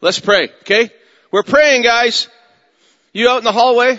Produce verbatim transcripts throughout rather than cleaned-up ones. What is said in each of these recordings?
Let's pray, okay? We're praying, guys. You out in the hallway?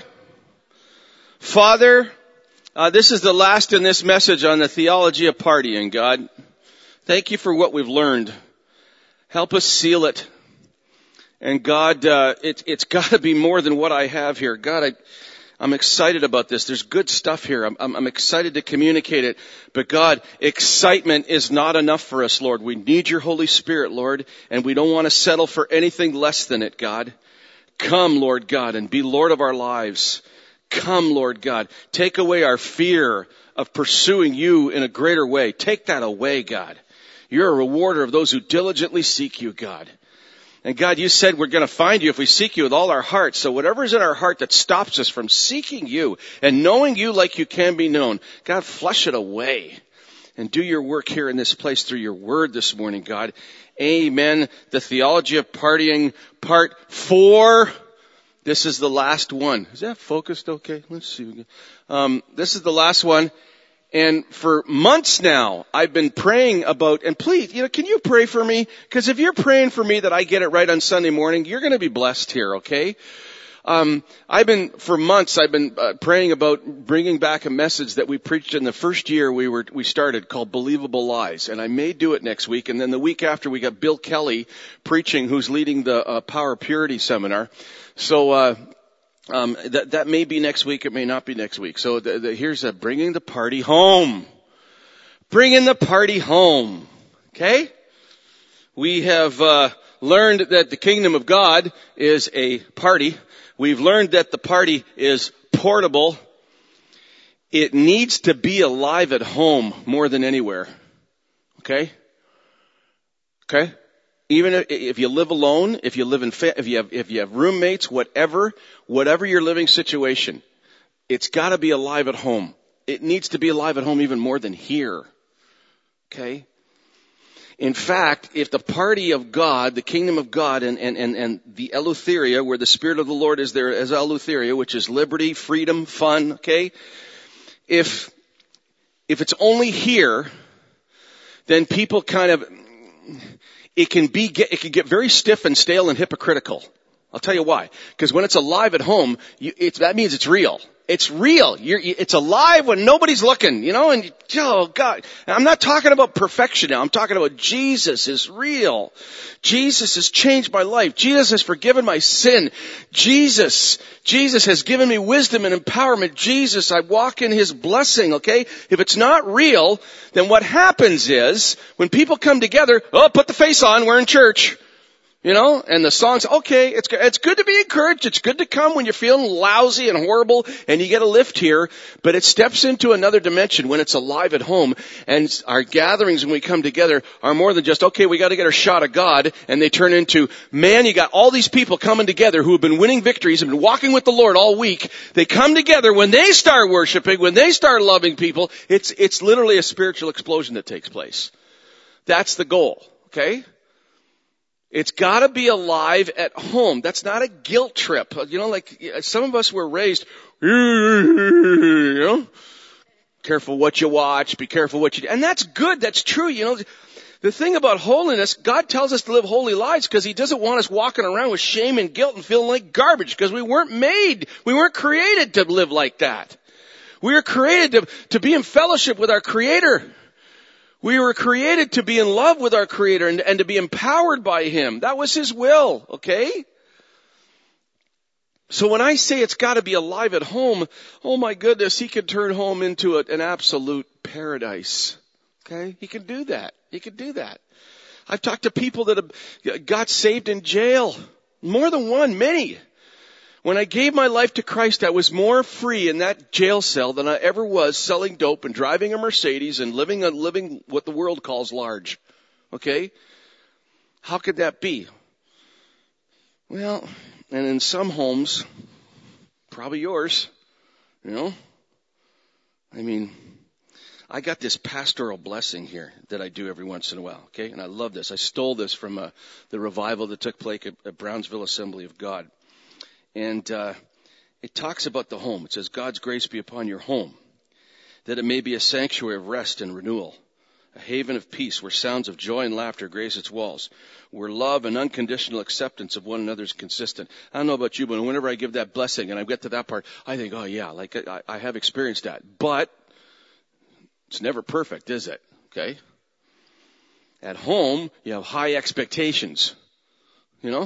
Father, uh, this is the last in this message on the theology of partying, God. Thank you for what we've learned. Help us seal it. And God, uh, it, it's got to be more than what I have here. God, I, I'm excited about this. There's good stuff here. I'm, I'm, I'm excited to communicate it. But God, excitement is not enough for us, Lord. We need your Holy Spirit, Lord, and we don't want to settle for anything less than it, God. Come, Lord God, and be Lord of our lives. Come, Lord God. Take away our fear of pursuing you in a greater way. Take that away, God. You're a rewarder of those who diligently seek you, God. And God, you said we're going to find you if we seek you with all our heart. So whatever's in our heart that stops us from seeking you and knowing you like you can be known, God, flush it away and do your work here in this place through your word this morning, God. Amen. The theology of partying, part four. This is the last one. Is that focused okay? Let's see. Um, this is the last one. And for months now, I've been praying about, and please, you know, can you pray for me? Because if you're praying for me that I get it right on Sunday morning, you're going to be blessed here, okay? Um, I've been, for months, I've been uh, praying about bringing back a message that we preached in the first year we were, we started called Believable Lies. And I may do it next week. And then the week after we got Bill Kelly preaching, who's leading the uh, Power Purity Seminar. So, uh, Um, that, that may be next week. It may not be next week. So the, the, here's a bringing the party home. Bringing the party home. Okay? We have, uh, learned that the kingdom of God is a party. We've learned that the party is portable. It needs to be alive at home more than anywhere. Okay? Okay? Even if you live alone, if you live in, fa- if you have, if you have roommates, whatever, whatever your living situation, it's got to be alive at home. It needs to be alive at home even more than here. Okay? In fact, if the party of God, the kingdom of God, and, and, and, and the Eleutheria, where the Spirit of the Lord is there as Eleutheria, which is liberty, freedom, fun, okay? If, if it's only here, then people kind of, It can be, it can get very stiff and stale and hypocritical. I'll tell you why. Because when it's alive at home, you, it's, that means it's real. It's real. You're, it's alive when nobody's looking, you know, and, oh God. And I'm not talking about perfection now. I'm talking about Jesus is real. Jesus has changed my life. Jesus has forgiven my sin. Jesus, Jesus has given me wisdom and empowerment. Jesus, I walk in His blessing, okay? If it's not real, then what happens is, when people come together, oh, put the face on, we're in church. You know, and the song's, okay, it's it's good to be encouraged. It's good to come when you're feeling lousy and horrible and you get a lift here. But it steps into another dimension when it's alive at home. And our gatherings when we come together are more than just, okay, we got to get our shot of God. And they turn into, man, you got all these people coming together who have been winning victories and been walking with the Lord all week. They come together when they start worshiping, when they start loving people. It's, it's literally a spiritual explosion that takes place. That's the goal, okay? It's got to be alive at home. That's not a guilt trip. You know, like some of us were raised, you know, careful what you watch, be careful what you do. And that's good. That's true. You know, the thing about holiness, God tells us to live holy lives because He doesn't want us walking around with shame and guilt and feeling like garbage because we weren't made, we weren't created to live like that. We were created to, to be in fellowship with our Creator. We were created to be in love with our Creator and, and to be empowered by Him. That was His will, okay? So when I say it's got to be alive at home, oh my goodness, He can turn home into a, an absolute paradise, okay? He can do that. He can do that. I've talked to people that have got saved in jail. More than one, many. When I gave my life to Christ, I was more free in that jail cell than I ever was selling dope and driving a Mercedes and living a living what the world calls large. Okay? How could that be? Well, and in some homes, probably yours, you know, I mean, I got this pastoral blessing here that I do every once in a while, okay? And I love this. I stole this from uh, the revival that took place at, at Brownsville Assembly of God. And uh, it talks about the home. It says, God's grace be upon your home, that it may be a sanctuary of rest and renewal, a haven of peace where sounds of joy and laughter grace its walls, where love and unconditional acceptance of one another is consistent. I don't know about you, but whenever I give that blessing and I get to that part, I think, oh yeah, like I, I have experienced that. But it's never perfect, is it? Okay? At home, you have high expectations. You know?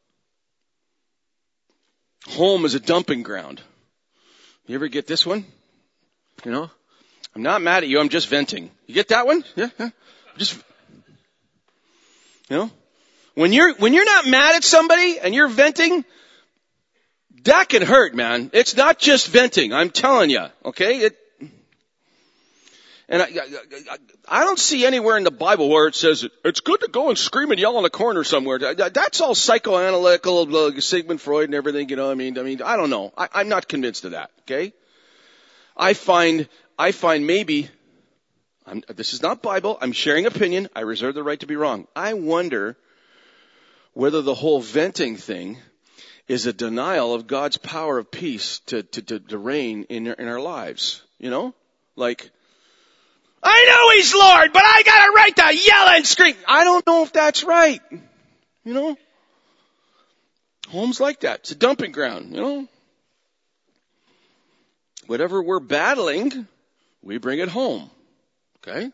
Home is a dumping ground. You ever get this one? You know? I'm not mad at you, I'm just venting. You get that one? Yeah, yeah. Just, you know? When you're, when you're not mad at somebody and you're venting, that can hurt, man. It's not just venting, I'm telling you, okay? It, and I, I, I don't see anywhere in the Bible where it says it's good to go and scream and yell in a corner somewhere. That's all psychoanalytical, Sigmund Freud and everything, you know. I mean, I mean, I don't know. I, I'm not convinced of that. Okay, I find, I find maybe, I'm, this is not Bible. I'm sharing opinion. I reserve the right to be wrong. I wonder whether the whole venting thing is a denial of God's power of peace to to to, to reign in in our lives. You know, like. I know He's Lord, but I got a right to yell and scream. I don't know if that's right. You know? Home's like that. It's a dumping ground, you know? Whatever we're battling, we bring it home. Okay?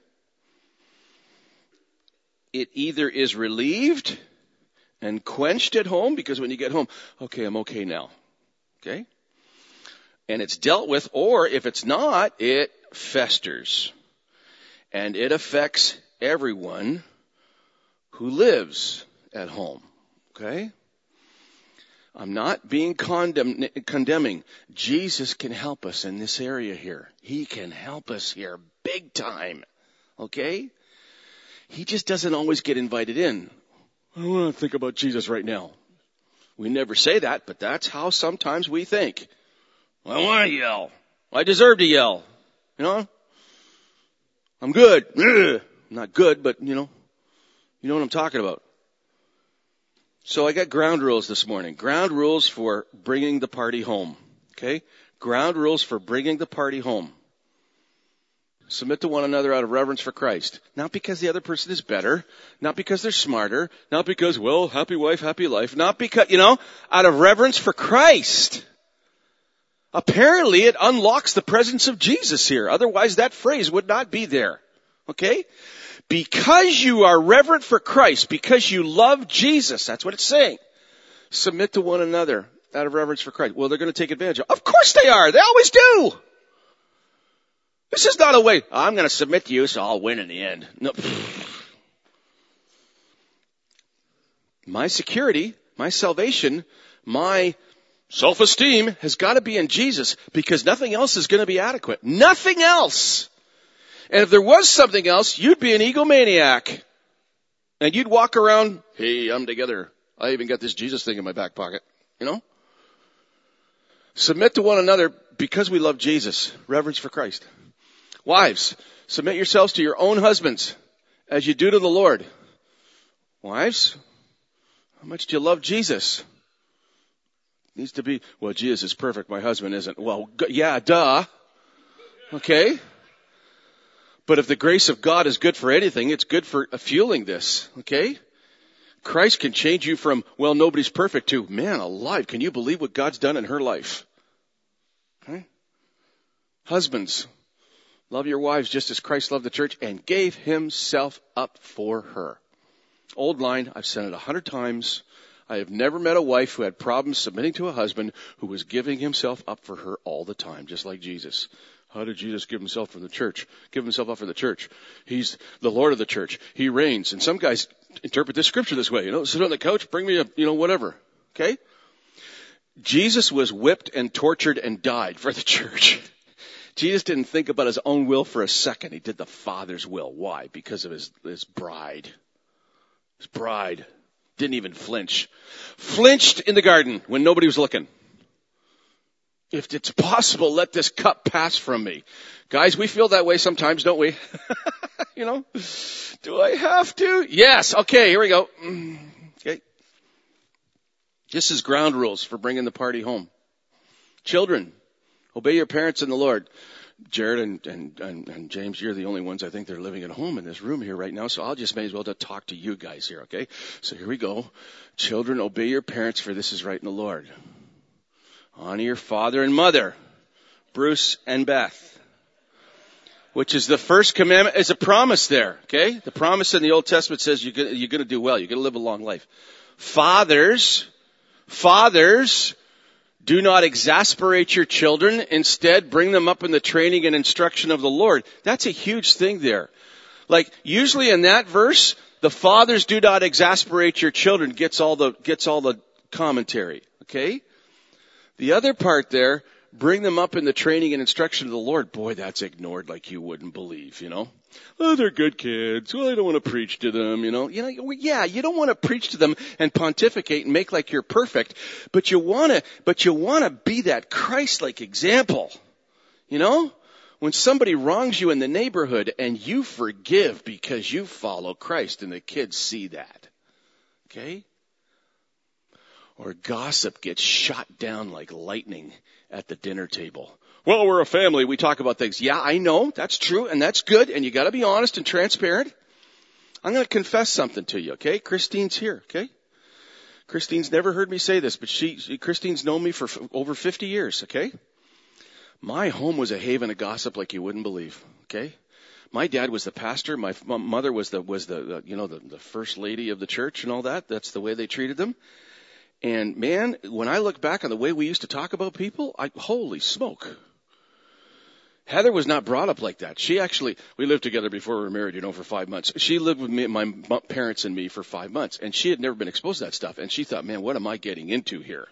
It either is relieved and quenched at home, because when you get home, okay, I'm okay now. Okay? And it's dealt with, or if it's not, it festers. And it affects everyone who lives at home. Okay? I'm not being condemn- condemning. Jesus can help us in this area here. He can help us here big time. Okay? He just doesn't always get invited in. I don't want to think about Jesus right now. We never say that, but that's how sometimes we think. I want to yell. I deserve to yell. You know? I'm good. Ugh. I'm not good, but you know, you know what I'm talking about. So I got ground rules this morning. Ground rules for bringing the party home. Okay? Ground rules for bringing the party home. Submit to one another out of reverence for Christ. Not because the other person is better. Not because they're smarter. Not because, well, happy wife, happy life. Not because, you know, out of reverence for Christ. Apparently, it unlocks the presence of Jesus here. Otherwise, that phrase would not be there. Okay? Because you are reverent for Christ, because you love Jesus, that's what it's saying. Submit to one another out of reverence for Christ. Well, they're going to take advantage of. Of course they are. They always do. This is not a way, I'm going to submit to you so I'll win in the end. No. My security, my salvation, my self-esteem has got to be in Jesus, because nothing else is going to be adequate. Nothing else. And if there was something else, you'd be an egomaniac. And you'd walk around, hey, I'm together. I even got this Jesus thing in my back pocket. You know? Submit to one another because we love Jesus. Reverence for Christ. Wives, submit yourselves to your own husbands as you do to the Lord. Wives, how much do you love Jesus? Needs to be, well, Jesus is perfect. My husband isn't. Well, yeah, duh. Okay. But if the grace of God is good for anything, it's good for fueling this. Okay. Christ can change you from, well, nobody's perfect to, man alive, can you believe what God's done in her life? Okay. Husbands, love your wives just as Christ loved the church and gave himself up for her. Old line, I've said it a hundred times. I have never met a wife who had problems submitting to a husband who was giving himself up for her all the time, just like Jesus. How did Jesus give himself for the church? Give himself up for the church. He's the Lord of the church. He reigns. And some guys interpret this scripture this way. You know, sit on the couch, bring me a, you know, whatever. Okay? Jesus was whipped and tortured and died for the church. Jesus didn't think about his own will for a second. He did the Father's will. Why? Because of his, his bride. His bride. Didn't even flinch. Flinched in the garden when nobody was looking. If it's possible, let this cup pass from me. Guys, we feel that way sometimes, don't we? You know? Do I have to? Yes. Okay, here we go. Okay. This is ground rules for bringing the party home. Children, obey your parents in the Lord. Jared and, and, and, and James, you're the only ones I think that are living at home in this room here right now, so I'll just may as well to talk to you guys here, okay? So here we go. Children, obey your parents, for this is right in the Lord. Honor your father and mother, Bruce and Beth, which is the first commandment. Is a promise there, okay? The promise in the Old Testament says you're gonna, you're going to do well. You're going to live a long life. Fathers, fathers, do not exasperate your children. Instead, bring them up in the training and instruction of the Lord. That's a huge thing there. Like, usually in that verse, the fathers do not exasperate your children gets all the, gets all the commentary. Okay? The other part there, bring them up in the training and instruction of the Lord. Boy, that's ignored like you wouldn't believe, you know? Oh, they're good kids. Well, I don't want to preach to them, you know? You know, well, yeah, you don't want to preach to them and pontificate and make like you're perfect, but you want to, but you want to be that Christ-like example, you know? When somebody wrongs you in the neighborhood and you forgive because you follow Christ and the kids see that, okay? Or gossip gets shot down like lightning at the dinner table. Well, we're a family. We talk about things. Yeah, I know. That's true. And that's good. And you got to be honest and transparent. I'm going to confess something to you. Okay. Christine's here. Okay. Christine's never heard me say this, but she, she Christine's known me for f- over fifty years. Okay. My home was a haven of gossip like you wouldn't believe. Okay. My dad was the pastor. My, my mother was the, was the, the you know, the, the first lady of the church and all that. That's the way they treated them. And man, when I look back on the way we used to talk about people, I, holy smoke. Heather was not brought up like that. She actually, we lived together before we were married, you know, for five months. She lived with me, my parents and me for five months, and she had never been exposed to that stuff. And she thought, man, what am I getting into here?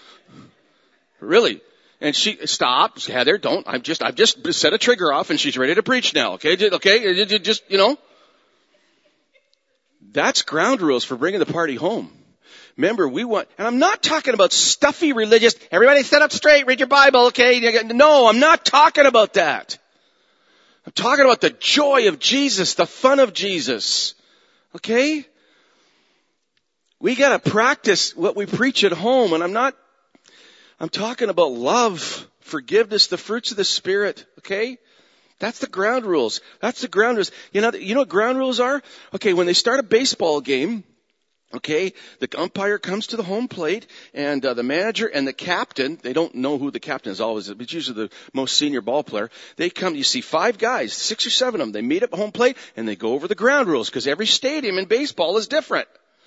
Really? And she, stop, Heather, don't, I've just, I've just set a trigger off and she's ready to preach now, okay? Okay, just, you know. That's ground rules for bringing the party home. Remember, we want, and I'm not talking about stuffy religious, everybody sit up straight, read your Bible, okay? No, I'm not talking about that. I'm talking about the joy of Jesus, the fun of Jesus. Okay? We gotta practice what we preach at home, and I'm not, I'm talking about love, forgiveness, the fruits of the Spirit, okay? That's the ground rules. That's the ground rules. You know, you know what ground rules are? Okay, when they start a baseball game, okay, the umpire comes to the home plate, and uh, the manager and the captain, they don't know who the captain is always, it's usually the most senior ball player. They come, you see five guys, six or seven of them, they meet at home plate, and they go over the ground rules, because every stadium in baseball is different.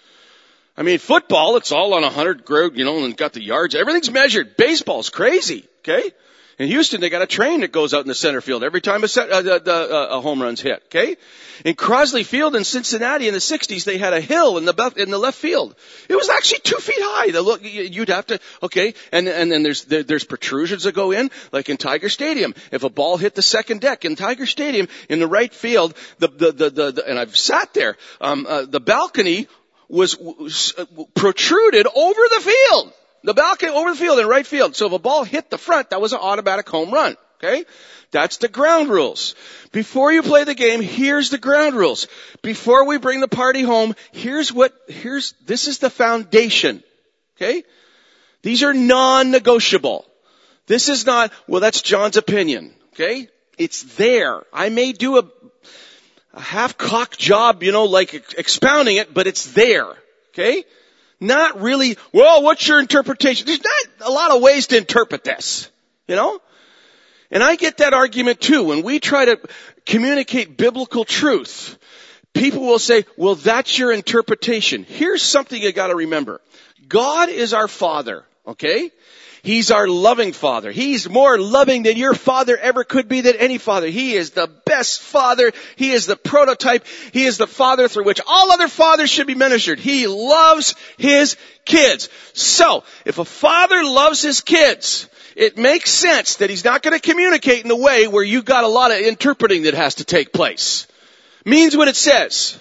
I mean, football, it's all on a hundred grade, you know, and got the yards, everything's measured. Baseball's crazy, okay? In Houston, they got a train that goes out in the center field every time a, set, uh, the, the, uh, a home run's hit, okay? In Crosley Field in Cincinnati in the sixties, they had a hill in the in the left field. It was actually two feet high. The look, you'd have to, okay, and and then there's there, there's protrusions that go in, like in Tiger Stadium. If a ball hit the second deck in Tiger Stadium in the right field, the the the, the, the and I've sat there, um, uh, the balcony was, was uh, protruded over the field. The balcony over the field in right field. So if a ball hit the front, that was an automatic home run. Okay? That's the ground rules. Before you play the game, here's the ground rules. Before we bring the party home, here's what, here's, this is the foundation. Okay? These are non-negotiable. This is not, well, that's John's opinion. Okay? It's there. I may do a, a half-cocked job, you know, like expounding it, but it's there. Okay? Not really, well, what's your interpretation? There's not a lot of ways to interpret this, you know? And I get that argument too. When we try to communicate biblical truth, people will say, well, that's your interpretation. Here's something you gotta remember. God is our Father, okay? He's our loving Father. He's more loving than your father ever could be, than any father. He is the best father. He is the prototype. He is the father through which all other fathers should be ministered. He loves his kids. So, if a father loves his kids, it makes sense that he's not going to communicate in a way where you've got a lot of interpreting that has to take place. Means what it says.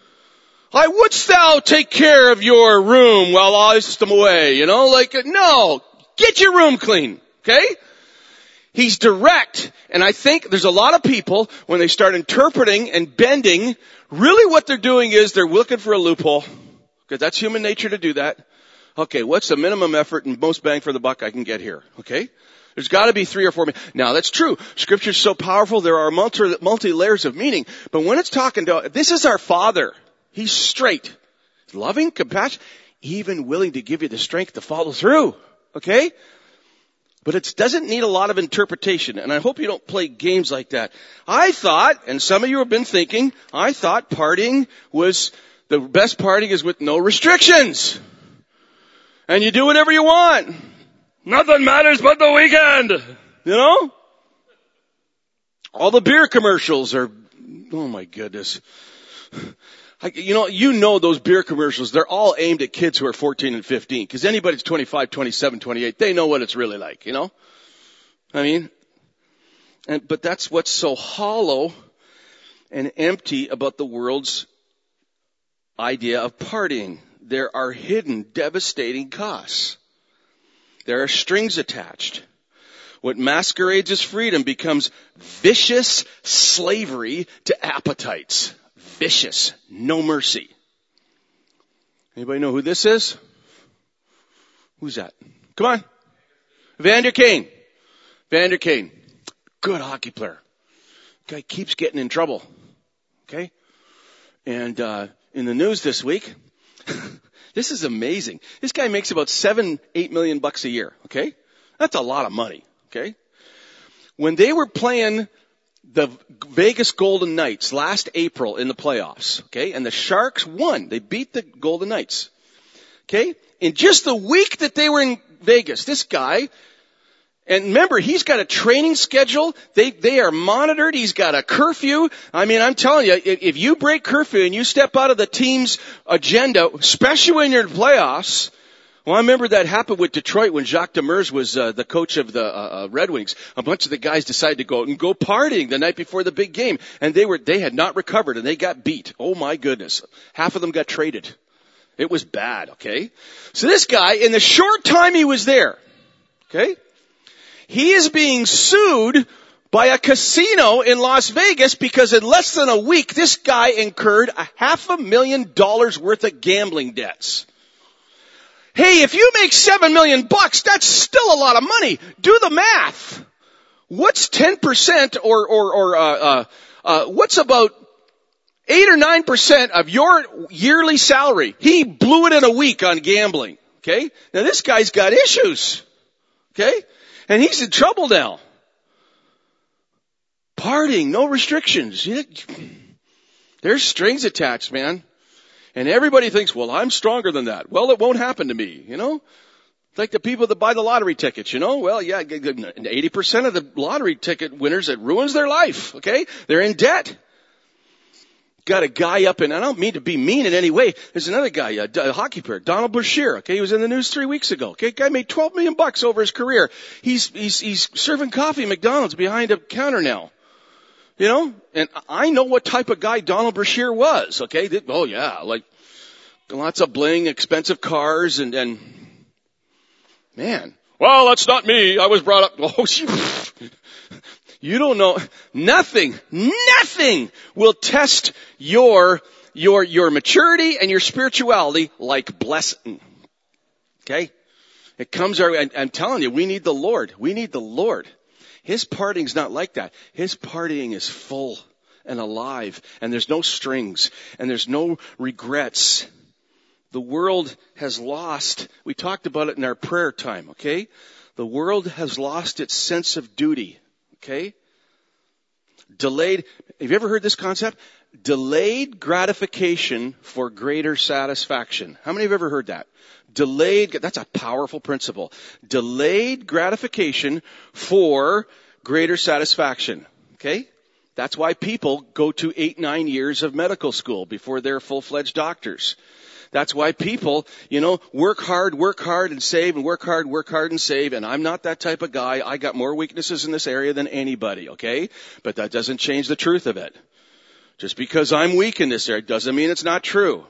I wouldst thou take care of your room while I am away, you know, like, no. Get your room clean, okay? He's direct, and I think there's a lot of people, when they start interpreting and bending, really what they're doing is they're looking for a loophole, because that's human nature to do that. Okay, what's the minimum effort and most bang for the buck I can get here, okay? There's got to be three or four. Now that's true. Scripture's so powerful. There are multi, multi layers of meaning. But when it's talking to, this is our Father. He's straight, loving, compassionate, even willing to give you the strength to follow through. Okay? But it doesn't need a lot of interpretation. And I hope you don't play games like that. I thought, and some of you have been thinking, I thought partying was, the best partying is with no restrictions. And you do whatever you want. Nothing matters but the weekend. You know? All the beer commercials are, oh my goodness. I, you know, you know those beer commercials, they're all aimed at kids who are fourteen and fifteen. Because anybody that's twenty-five, twenty-seven, twenty-eight, they know what it's really like, you know? I mean, and, but that's what's so hollow and empty about the world's idea of partying. There are hidden, devastating costs. There are strings attached. What masquerades as freedom becomes vicious slavery to appetites. Vicious. No mercy. Anybody know who this is? Who's that? Come on. Vander Kane. Vander Kane. Good hockey player. Guy keeps getting in trouble. Okay? And uh in the news this week, this is amazing. This guy makes about seven, eight million bucks a year. Okay? That's a lot of money. Okay? When they were playing the Vegas Golden Knights last April in the playoffs, okay, and the Sharks won. They beat the Golden Knights. Okay? In just the week that they were in Vegas, this guy, and remember, he's got a training schedule. They, they are monitored. He's got a curfew. I mean, I'm telling you, if, if you break curfew and you step out of the team's agenda, especially when you're in the playoffs, well, I remember that happened with Detroit when Jacques Demers was uh, the coach of the uh, uh, Red Wings. A bunch of the guys decided to go out and go partying the night before the big game, and they were they had not recovered and they got beat. Oh my goodness! Half of them got traded. It was bad. Okay, so this guy, in the short time he was there, okay, he is being sued by a casino in Las Vegas because in less than a week, this guy incurred a half a million dollars worth of gambling debts. Hey, if you make seven million bucks, that's still a lot of money. Do the math. What's ten percent or, or, or, uh, uh, uh, what's about eight or nine percent of your yearly salary? He blew it in a week on gambling. Okay? Now this guy's got issues. Okay? And he's in trouble now. Partying, no restrictions. There's strings attached, man. And everybody thinks, well, I'm stronger than that. Well, it won't happen to me, you know? It's like the people that buy the lottery tickets, you know? Well, yeah, eighty percent of the lottery ticket winners, it ruins their life, okay? They're in debt. Got a guy up in, I don't mean to be mean in any way. There's another guy, a, a hockey player, Donald Brashear, okay? He was in the news three weeks ago, okay? Guy made twelve million bucks over his career. He's, he's, he's serving coffee at McDonald's behind a counter now. You know, and I know what type of guy Donald Brashear was, okay? Oh yeah, like lots of bling, expensive cars, and, and man, well, that's not me. I was brought up, oh, you don't know, nothing, nothing will test your, your, your maturity and your spirituality like blessing. Okay? It comes our, I'm telling you, we need the Lord. We need the Lord. His partying's not like that. His partying is full and alive, and there's no strings, and there's no regrets. The world has lost, we talked about it in our prayer time, okay? The world has lost its sense of duty, okay? Delayed, have you ever heard this concept? Delayed gratification for greater satisfaction. How many have ever heard that? Delayed, that's a powerful principle. Delayed gratification for greater satisfaction. Okay? That's why people go to eight, nine years of medical school before they're full-fledged doctors. That's why people, you know, work hard, work hard and save and work hard, work hard and save. And I'm not that type of guy. I got more weaknesses in this area than anybody, okay? But that doesn't change the truth of it. Just because I'm weak in this area doesn't mean it's not true.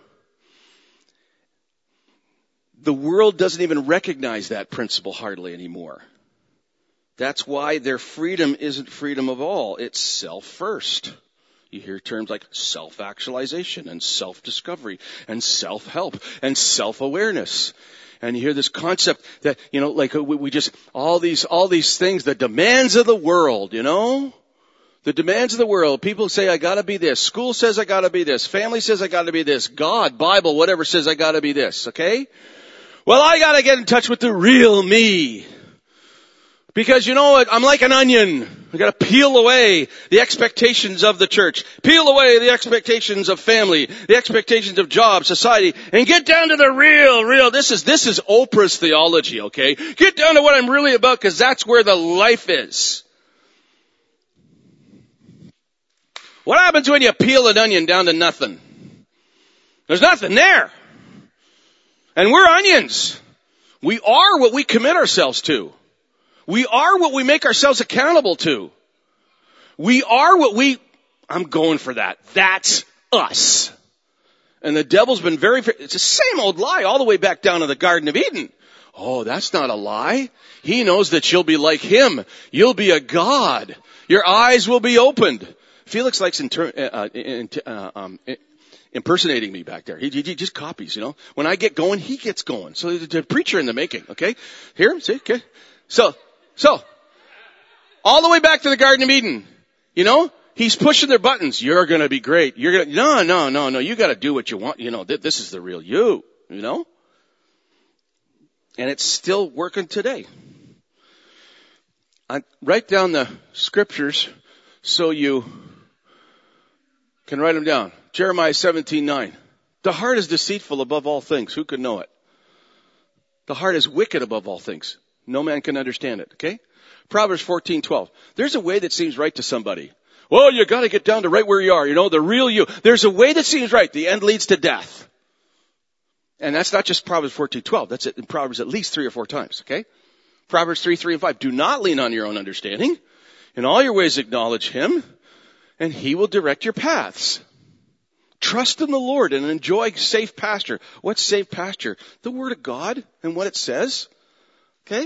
The world doesn't even recognize that principle hardly anymore. That's why their freedom isn't freedom of all. It's self first. You hear terms like self-actualization and self-discovery and self-help and self-awareness. And you hear this concept that, you know, like we, we just, all these, all these things, the demands of the world, you know? The demands of the world. People say, I gotta be this. School says I gotta be this. Family says I gotta be this. God, Bible, whatever says I gotta be this. Okay? Well, I gotta get in touch with the real me. Because you know what? I'm like an onion. I gotta peel away the expectations of the church. Peel away the expectations of family. The expectations of job, society. And get down to the real, real. This is, this is Oprah's theology, okay? Get down to what I'm really about, because that's where the life is. What happens when you peel an onion down to nothing? There's nothing there. And we're onions. We are what we commit ourselves to. We are what we make ourselves accountable to. We are what we, I'm going for that. That's us. And the devil's been very, it's the same old lie all the way back down to the Garden of Eden. Oh, that's not a lie. He knows that you'll be like him. You'll be a God. Your eyes will be opened. Felix likes inter, uh, uh, um, impersonating me back there. He, he just copies, you know. When I get going, he gets going. So the, the preacher in the making, okay? Here, see, okay. So, so, all the way back to the Garden of Eden, you know, he's pushing their buttons. You're gonna be great. You're gonna, no, no, no, no, you gotta do what you want. You know, th- this is the real you, you know? And it's still working today. I write down the scriptures so you can write them down. Jeremiah seventeen nine. The heart is deceitful above all things. Who could know it? The heart is wicked above all things. No man can understand it. Okay? Proverbs fourteen twelve. There's a way that seems right to somebody. Well, you gotta get down to right where you are. You know, the real you. There's a way that seems right. The end leads to death. And that's not just Proverbs fourteen twelve. That's it in Proverbs at least three or four times. Okay? Proverbs three, three and five. Do not lean on your own understanding. In all your ways acknowledge him, and he will direct your paths. Trust in the Lord and enjoy safe pasture. What's safe pasture? The Word of God and what it says. Okay?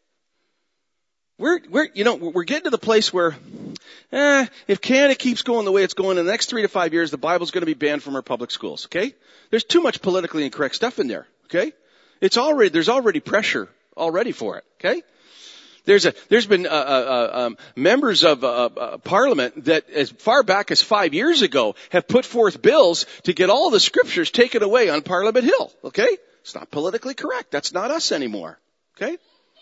We're, we're, you know, we're getting to the place where, eh, if Canada keeps going the way it's going in the next three to five years, the Bible's going to be banned from our public schools. Okay? There's too much politically incorrect stuff in there. Okay? It's already, there's already pressure already for it. Okay? There's a, there's been, uh, uh, um, members of, uh, uh, Parliament that as far back as five years ago have put forth bills to get all the scriptures taken away on Parliament Hill. Okay? It's not politically correct. That's not us anymore. Okay?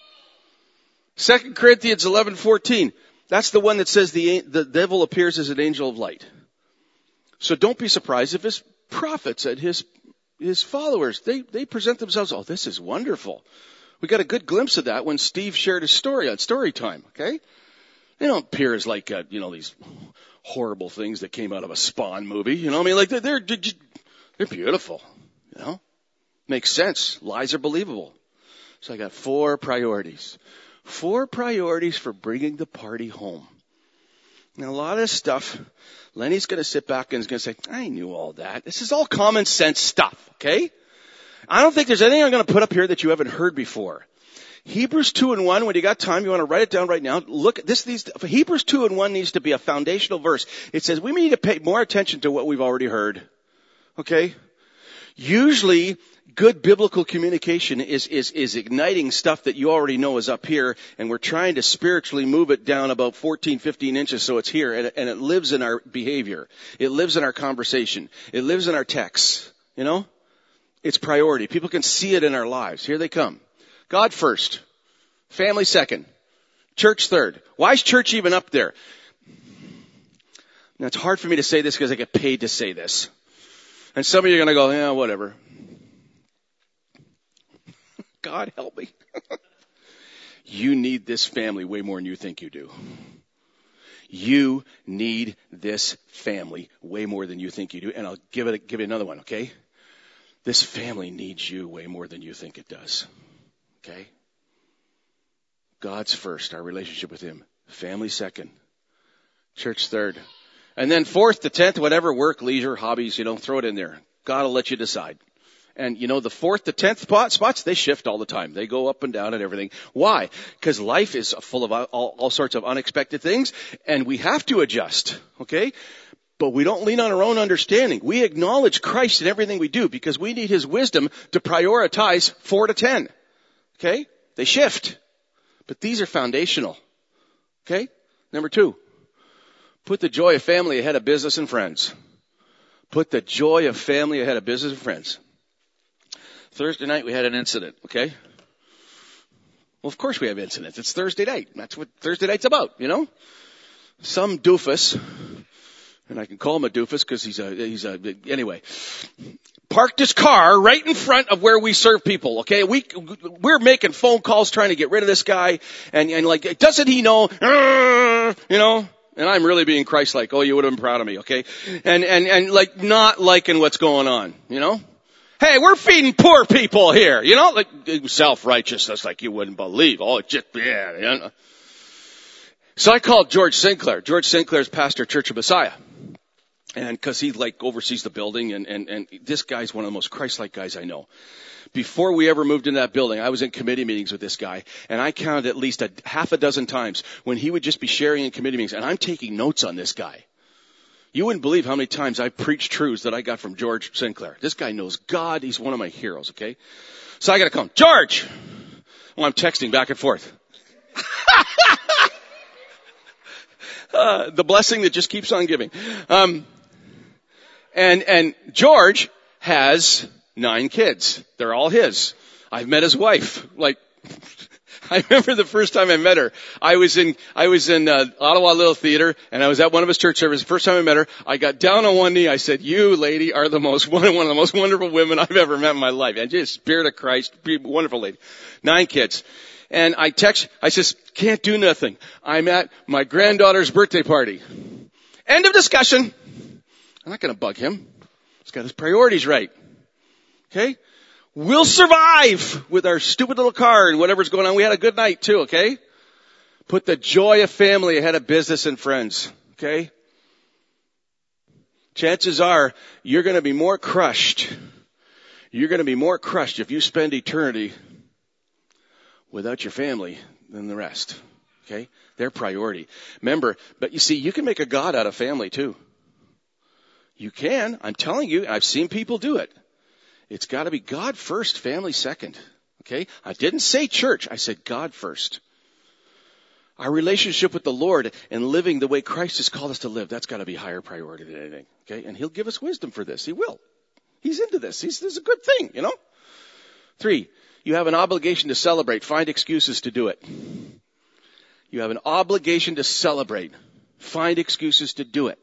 Second Corinthians eleven fourteen. That's the one that says the, the devil appears as an angel of light. So don't be surprised if his prophets and his, his followers, they, they present themselves, oh, this is wonderful. We got a good glimpse of that when Steve shared his story on Story Time, okay? They don't appear as like, uh, you know, these horrible things that came out of a Spawn movie, you know? I mean, like, they're, they're, they're beautiful, you know? Makes sense. Lies are believable. So I got four priorities. Four priorities for bringing the party home. Now, a lot of this stuff, Lenny's going to sit back and is going to say, I knew all that. This is all common sense stuff, okay? I don't think there's anything I'm going to put up here that you haven't heard before. Hebrews two and one, when you got time, you want to write it down right now. Look, this needs to, Hebrews two and one needs to be a foundational verse. It says we need to pay more attention to what we've already heard. Okay? Usually, good biblical communication is, is, is igniting stuff that you already know is up here, and we're trying to spiritually move it down about fourteen, fifteen inches so it's here, and, and it lives in our behavior. It lives in our conversation. It lives in our texts. You know? It's priority. People can see it in our lives. Here they come. God first. Family second. Church third. Why is church even up there? Now, it's hard for me to say this because I get paid to say this. And some of you are going to go, yeah, whatever. God help me. You need this family way more than you think you do. You need this family way more than you think you do. And I'll give it, give it another one, okay? This family needs you way more than you think it does. Okay? God's first, our relationship with him. Family second. Church third. And then fourth to tenth, whatever, work, leisure, hobbies, you know, throw it in there. God will let you decide. And you know, the fourth to tenth spot, spots, they shift all the time. They go up and down and everything. Why? Because life is full of all, all sorts of unexpected things, and we have to adjust. Okay? But we don't lean on our own understanding. We acknowledge Christ in everything we do because we need his wisdom to prioritize four to ten. Okay? They shift. But these are foundational. Okay? Number two, put the joy of family ahead of business and friends. Put the joy of family ahead of business and friends. Thursday night we had an incident, okay? Well, of course we have incidents. It's Thursday night. That's what Thursday night's about, you know? Some doofus, and I can call him a doofus because he's a, he's a, anyway, parked his car right in front of where we serve people, okay? We, we're making phone calls trying to get rid of this guy, and, and like, doesn't he know, you know? And I'm really being Christ-like. Oh, you would have been proud of me, okay? And, and, and like not liking what's going on, you know? Hey, we're feeding poor people here, you know? Like self-righteousness like you wouldn't believe. Oh, just, yeah, you know? So I called George Sinclair. George Sinclair is pastor Church of Messiah. And cause he like oversees the building and, and, and this guy's one of the most Christ-like guys I know. Before we ever moved into that building, I was in committee meetings with this guy and I counted at least a half a dozen times when he would just be sharing in committee meetings and I'm taking notes on this guy. You wouldn't believe how many times I preached truths that I got from George Sinclair. This guy knows God. He's one of my heroes, okay? So I gotta call him. George! Well, I'm texting back and forth. uh, the blessing that just keeps on giving. Um, and, and George has nine kids. They're all his. I've met his wife. Like, I remember the first time I met her. I was in, I was in, uh, Ottawa Little Theater and I was at one of his church services. The first time I met her, I got down on one knee. I said, you lady are the most, one of the most wonderful women I've ever met in my life. And just Spirit of Christ, wonderful lady. Nine kids. And I text, I just can't do nothing. I'm at my granddaughter's birthday party. End of discussion. I'm not going to bug him. He's got his priorities right. Okay? We'll survive with our stupid little car and whatever's going on. We had a good night too, okay? Put the joy of family ahead of business and friends, okay? Chances are you're going to be more crushed. You're going to be more crushed if you spend eternity without your family than the rest, okay? Their priority. Remember, but you see, you can make a God out of family too. You can. I'm telling you, I've seen people do it. It's got to be God first, family second. Okay? I didn't say church. I said God first. Our relationship with the Lord and living the way Christ has called us to live, that's got to be higher priority than anything. Okay? And he'll give us wisdom for this. He will. He's into this. He's, this is a good thing, you know? Three, you have an obligation to celebrate. Find excuses to do it. You have an obligation to celebrate. Find excuses to do it.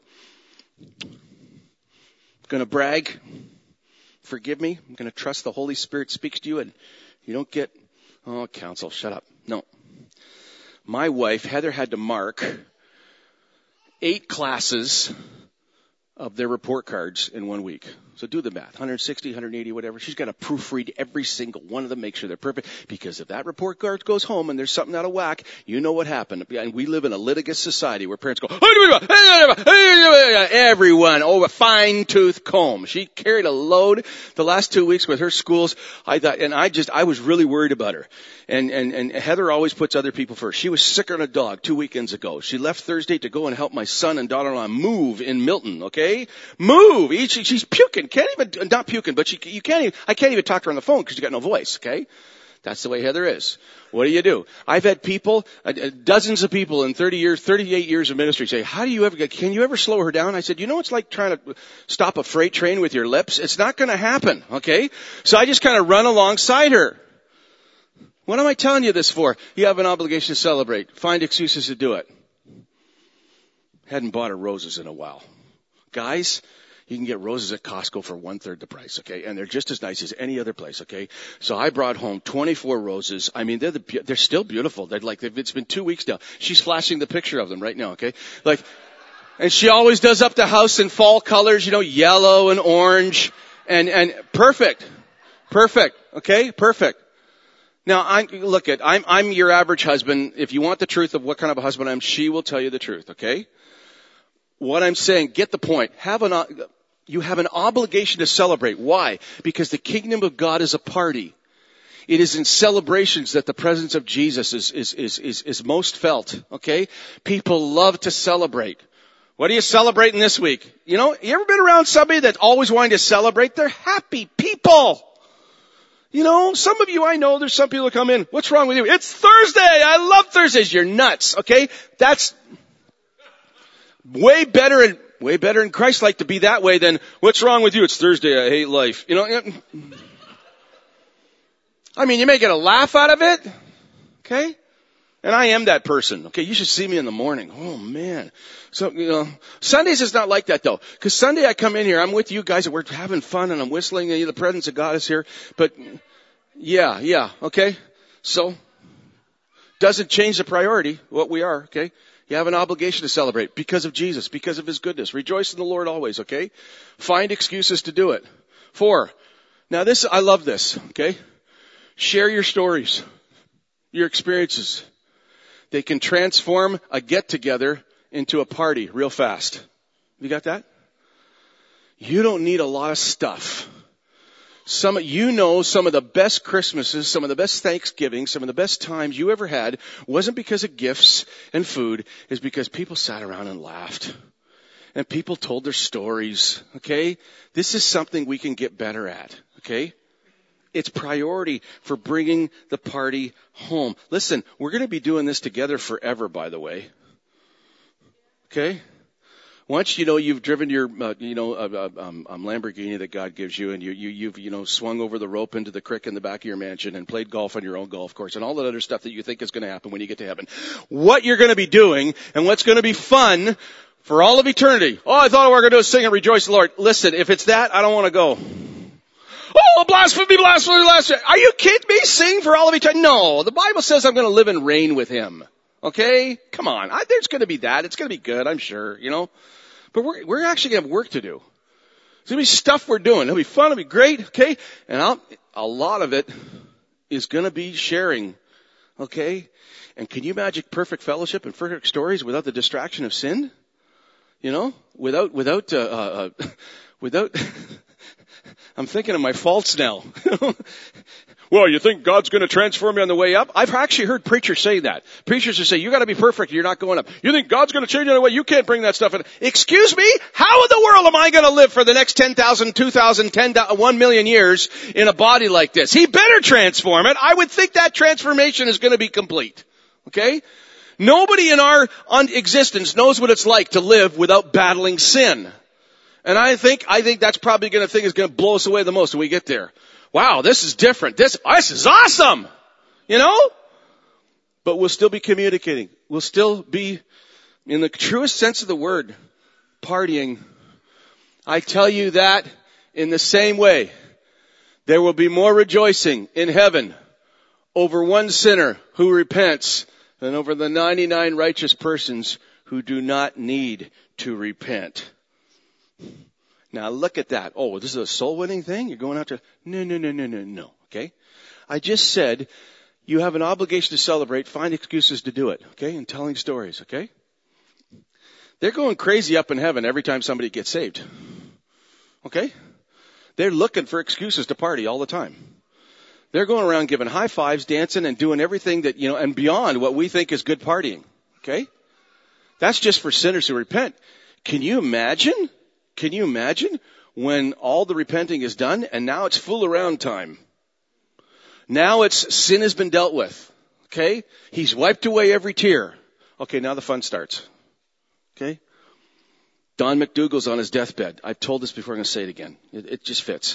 Gonna brag? Forgive me. I'm going to trust the Holy Spirit speaks to you and you don't get, oh, counsel, shut up. No. My wife, Heather, had to mark eight classes of their report cards in one week. So do the math. one hundred sixty, one hundred eighty, whatever. She's got to proofread every single one of them, make sure they're perfect. Because if that report card goes home and there's something out of whack, you know what happened. And we live in a litigious society where parents go, everyone, oh, a fine-tooth comb. She carried a load the last two weeks with her schools. I thought, and I just, I was really worried about her. And, and, and Heather always puts other people first. She was sicker than a dog two weekends ago. She left Thursday to go and help my son and daughter-in-law move in Milton, okay? Move! She, she's puking. Can't even, not puking, but she, you can't even, I can't even talk to her on the phone because you got no voice, okay? That's the way Heather is. What do you do? I've had people, uh, dozens of people in thirty years, thirty-eight years of ministry say, how do you ever, can you ever slow her down? I said, you know, it's like trying to stop a freight train with your lips. It's not going to happen, okay? So I just kind of run alongside her. What am I telling you this for? You have an obligation to celebrate. Find excuses to do it. Hadn't bought her roses in a while. Guys, you can get roses at Costco for one third the price, okay? And they're just as nice as any other place, okay? So I brought home twenty-four roses. I mean, they're the, they're still beautiful. They're like, it's been two weeks now. She's flashing the picture of them right now, okay? Like, and she always does up the house in fall colors, you know, yellow and orange and, and perfect. Perfect. Okay? Perfect. Now, I, look at, I'm, I'm your average husband. If you want the truth of what kind of a husband I am, she will tell you the truth, okay? What I'm saying, get the point. Have an, you have an obligation to celebrate. Why? Because the kingdom of God is a party. It is in celebrations that the presence of Jesus is, is, is, is, is most felt. Okay? People love to celebrate. What are you celebrating this week? You know, you ever been around somebody that's always wanting to celebrate? They're happy people. You know, some of you I know, there's some people that come in, what's wrong with you? It's Thursday! I love Thursdays! You're nuts, okay? That's way better and way better and Christ-like to be that way than, what's wrong with you? It's Thursday, I hate life. You know, I mean, you may get a laugh out of it, okay? And I am that person, okay? You should see me in the morning. Oh man. So, you know, Sundays is not like that though. Cause Sunday I come in here, I'm with you guys and we're having fun and I'm whistling and the presence of God is here. But yeah, yeah, okay? So, doesn't change the priority, what we are, okay? You have an obligation to celebrate because of Jesus, because of His goodness. Rejoice in the Lord always, okay? Find excuses to do it. Four. Now this, I love this, okay? Share your stories, your experiences. They can transform a get-together into a party real fast. You got that? You don't need a lot of stuff. Some, you know, some of the best Christmases, some of the best Thanksgivings, some of the best times you ever had wasn't because of gifts and food, is because people sat around and laughed. And people told their stories, okay? This is something we can get better at, okay? It's priority for bringing the party home. Listen, we're going to be doing this together forever, by the way. Okay? Once, you know, you've driven your, uh, you know, uh, um, um, Lamborghini that God gives you and you, you, you've, you know, swung over the rope into the creek in the back of your mansion and played golf on your own golf course and all that other stuff that you think is going to happen when you get to heaven. What you're going to be doing and what's going to be fun for all of eternity. Oh, I thought we were going to do is sing and rejoice in the Lord. Listen, if it's that, I don't want to go. Oh, blasphemy, blasphemy, blasphemy. Are you kidding me? Sing for all of eternity? No, the Bible says I'm going to live and reign with Him. Okay? Come on. I, there's going to be that. It's going to be good, I'm sure, you know. But we're, we're actually going to have work to do. There's going to be stuff we're doing. It'll be fun. It'll be great. Okay? And I'll, a lot of it is going to be sharing. Okay? And can you imagine perfect fellowship and perfect stories without the distraction of sin? You know? Without, without, uh, uh, without, I'm thinking of my faults now. Well, you think God's going to transform you on the way up? I've actually heard preachers say that. Preachers who say, you got to be perfect, you're not going up. You think God's going to change you on the way? You can't bring that stuff in. Excuse me? How in the world am I going to live for the next ten thousand, two thousand, ten, one million years in a body like this? He better transform it. I would think that transformation is going to be complete. Okay? Nobody in our existence knows what it's like to live without battling sin. And I think, I think that's probably going to thing is going to blow us away the most when we get there. Wow, this is different. This, this is awesome. You know? But we'll still be communicating. We'll still be, in the truest sense of the word, partying. I tell you that in the same way, there will be more rejoicing in heaven over one sinner who repents than over the ninety-nine righteous persons who do not need to repent. Now look at that. Oh, this is a soul winning thing? You're going out to, no, no, no, no, no, no. Okay? I just said you have an obligation to celebrate, find excuses to do it. Okay? And telling stories. Okay? They're going crazy up in heaven every time somebody gets saved. Okay? They're looking for excuses to party all the time. They're going around giving high fives, dancing, and doing everything that, you know, and beyond what we think is good partying. Okay? That's just for sinners who repent. Can you imagine? Can you imagine when all the repenting is done and now it's fool around time? Now it's sin has been dealt with. Okay? He's wiped away every tear. Okay, now the fun starts. Okay? Don McDougall's on his deathbed. I've told this before, I'm going to say it again. It, it just fits.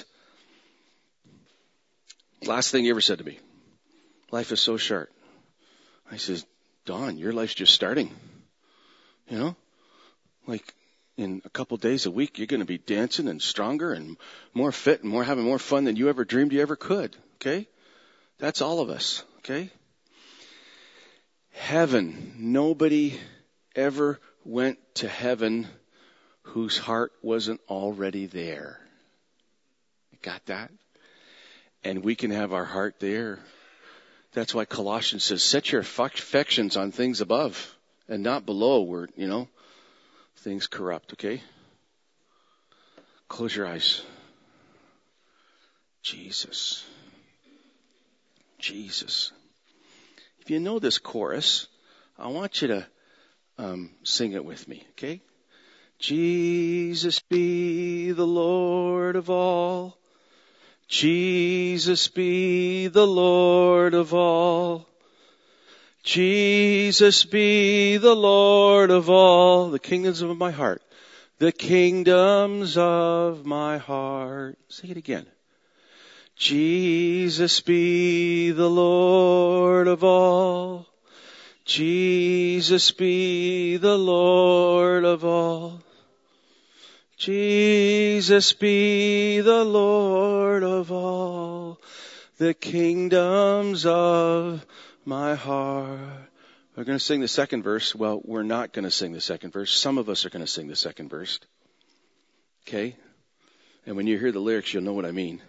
Last thing he ever said to me. Life is so short. I says, Don, your life's just starting. You know? Like, in a couple days a week, you're going to be dancing and stronger and more fit and more having more fun than you ever dreamed you ever could. Okay? That's all of us. Okay? Heaven. Nobody ever went to heaven whose heart wasn't already there. You got that? And we can have our heart there. That's why Colossians says, set your affections on things above and not below where, you know, things corrupt, okay? Close your eyes. Jesus. Jesus. If you know this chorus, I want you to um, sing it with me, okay? Jesus be the Lord of all. Jesus be the Lord of all. Jesus be the Lord of all. The kingdoms of my heart. The kingdoms of my heart. Sing it again. Jesus be the Lord of all. Jesus be the Lord of all. Jesus be the Lord of all. The kingdoms of my heart. We're going to sing the second verse. Well, we're not going to sing the second verse. Some of us are going to sing the second verse. Okay? And when you hear the lyrics, you'll know what I mean.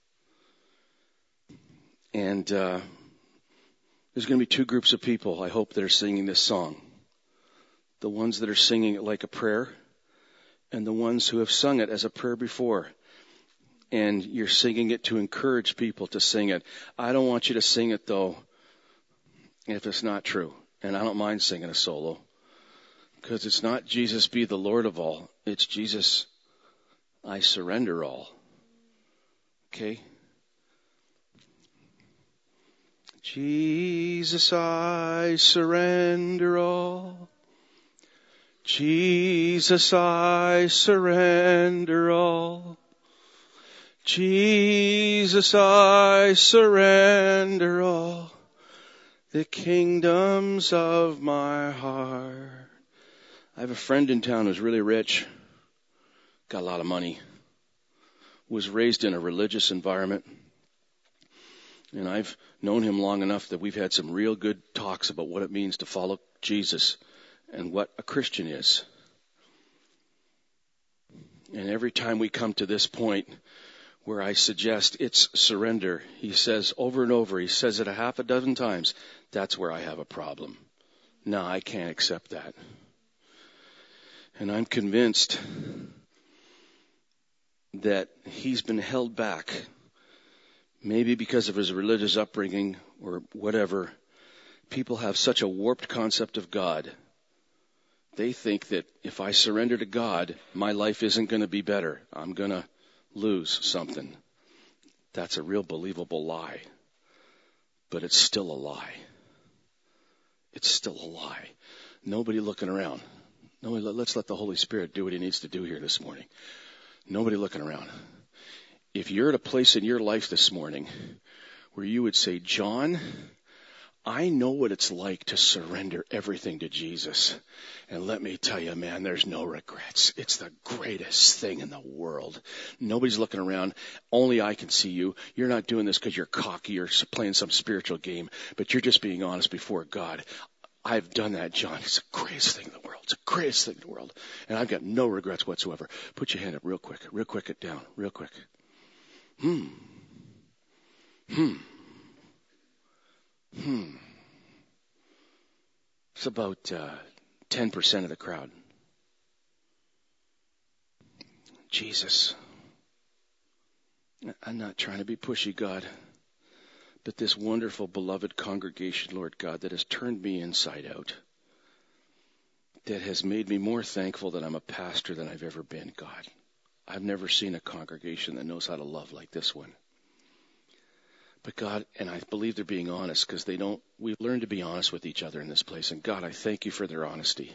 And uh, there's going to be two groups of people, I hope, that are singing this song. The ones that are singing it like a prayer, and the ones who have sung it as a prayer before. And you're singing it to encourage people to sing it. I don't want you to sing it, though, if it's not true. And I don't mind singing a solo. Because it's not Jesus be the Lord of all. It's Jesus, I surrender all. Okay? Jesus, I surrender all. Jesus, I surrender all. Jesus, I surrender all. The kingdoms of my heart. I have a friend in town who's really rich, got a lot of money, was raised in a religious environment. And I've known him long enough that we've had some real good talks about what it means to follow Jesus and what a Christian is. And every time we come to this point where I suggest it's surrender, he says over and over, he says it a half a dozen times, that's where I have a problem. No, I can't accept that. And I'm convinced that he's been held back. Maybe because of his religious upbringing or whatever, people have such a warped concept of God. They think that if I surrender to God, my life isn't going to be better. I'm going to lose something. That's a real believable lie. But it's still a lie. It's still a lie. Nobody looking around. Nobody, let's let the Holy Spirit do what he needs to do here this morning. Nobody looking around. If you're at a place in your life this morning where you would say, John, I know what it's like to surrender everything to Jesus. And let me tell you, man, there's no regrets. It's the greatest thing in the world. Nobody's looking around. Only I can see you. You're not doing this because you're cocky or playing some spiritual game, but you're just being honest before God. I've done that, John. It's the greatest thing in the world. It's the greatest thing in the world. And I've got no regrets whatsoever. Put your hand up real quick. Real quick it down. Real quick. Hmm. Hmm. Hmm. It's about uh, ten percent of the crowd. Jesus. I'm not trying to be pushy, God. But this wonderful, beloved congregation, Lord God, that has turned me inside out. That has made me more thankful that I'm a pastor than I've ever been, God. I've never seen a congregation that knows how to love like this one. But God, and I believe they're being honest because they don't, we've learned to be honest with each other in this place. And God, I thank you for their honesty.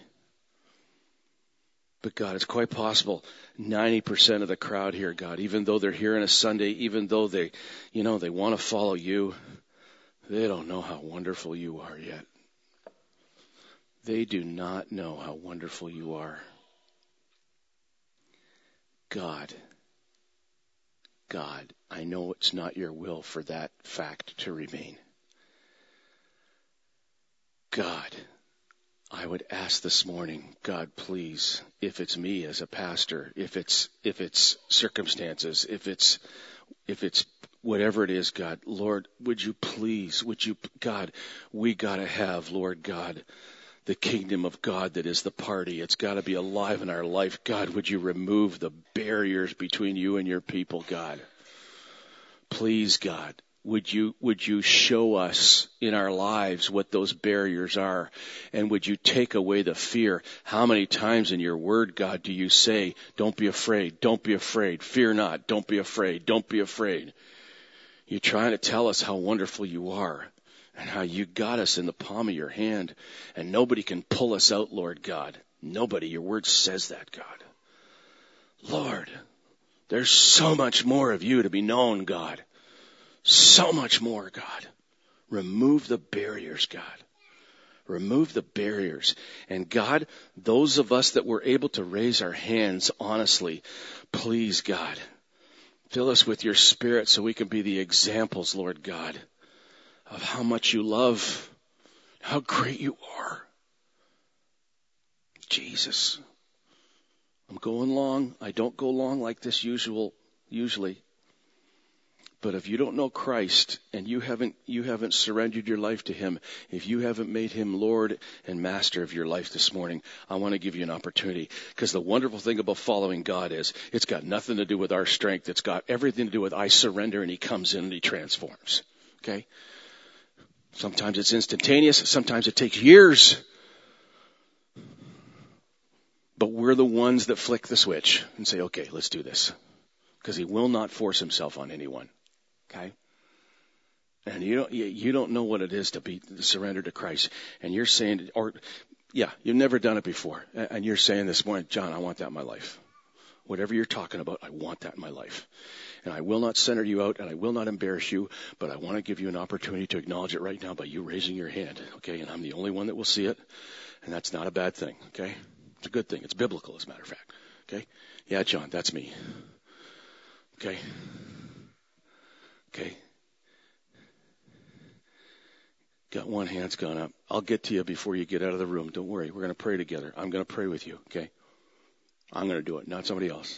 But God, it's quite possible ninety percent of the crowd here, God, even though they're here on a Sunday, even though they, you know, they want to follow you, they don't know how wonderful you are yet. They do not know how wonderful you are. God, God, I know it's not your will for that fact to remain. God, I would ask this morning, God, please, if it's me as a pastor, if it's if it's circumstances, if it's if it's whatever it is, God, Lord, would you please, would you, God, we got to have, Lord God, the kingdom of God that is the party. It's got to be alive in our life. God, would you remove the barriers between you and your people, God? Please, God, would you, would you show us in our lives what those barriers are? And would you take away the fear? How many times in your word, God, do you say, don't be afraid, don't be afraid, fear not, don't be afraid, don't be afraid? You're trying to tell us how wonderful you are and how you got us in the palm of your hand, and nobody can pull us out, Lord God. Nobody. Your word says that, God. Lord, there's so much more of you to be known, God. So much more, God. Remove the barriers, God. Remove the barriers. And God, those of us that were able to raise our hands honestly, please, God, fill us with your Spirit so we can be the examples, Lord God, of how much you love, how great you are. Jesus. I'm going long. I don't go long like this usual, usually. But if you don't know Christ and you haven't, you haven't surrendered your life to him, if you haven't made him Lord and Master of your life this morning, I want to give you an opportunity. Because the wonderful thing about following God is it's got nothing to do with our strength. It's got everything to do with I surrender, and he comes in and he transforms. Okay? Sometimes it's instantaneous. Sometimes it takes years. But we're the ones that flick the switch and say, okay, let's do this. Because he will not force himself on anyone. Okay? And you don't, you, you don't know what it is to be to surrender to Christ. And you're saying, or, yeah, you've never done it before. And you're saying this morning, John, I want that in my life. Whatever you're talking about, I want that in my life. And I will not center you out, and I will not embarrass you, but I want to give you an opportunity to acknowledge it right now by you raising your hand. Okay? And I'm the only one that will see it. And that's not a bad thing. Okay? It's a good thing. It's biblical, as a matter of fact. Okay? Yeah, John, that's me. Okay? Okay. Got one hand's gone up. I'll get to you before you get out of the room. Don't worry. We're going to pray together. I'm going to pray with you. Okay. I'm going to do it, not somebody else.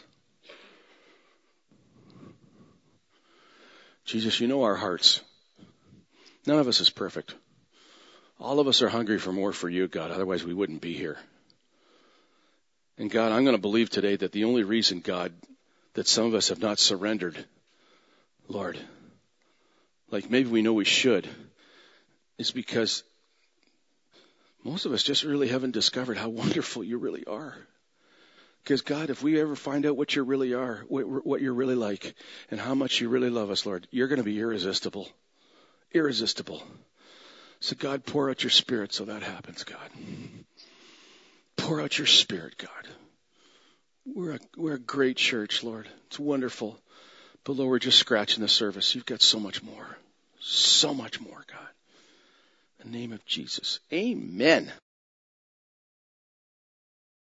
Jesus, you know our hearts. None of us is perfect. All of us are hungry for more for you, God. Otherwise we wouldn't be here. And God, I'm going to believe today that the only reason, God, that some of us have not surrendered, Lord, like maybe we know we should, is because most of us just really haven't discovered how wonderful you really are. Because God, if we ever find out what you really are, what, what you're really like, and how much you really love us, Lord, you're going to be irresistible. Irresistible. So God, pour out your Spirit so that happens, God. Pour out your Spirit, God. We're a, we're a great church, Lord. It's wonderful. But Lord, we're just scratching the surface. You've got so much more. So much more, God. In the name of Jesus. Amen.